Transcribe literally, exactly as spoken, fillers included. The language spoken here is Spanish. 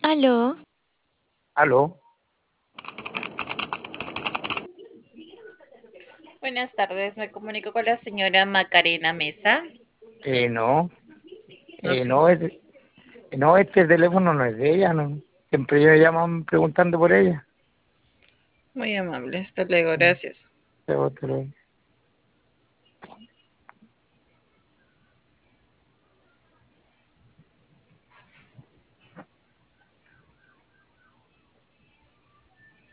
Aló, Aló, Buenas tardes, me comunico con la señora Macarena Mesa. eh, no, No eh, sé. no, es- no, este teléfono no es de ella, no. Siempre me llaman preguntando por ella. Muy amable, hasta luego, Mm, gracias. pero otro.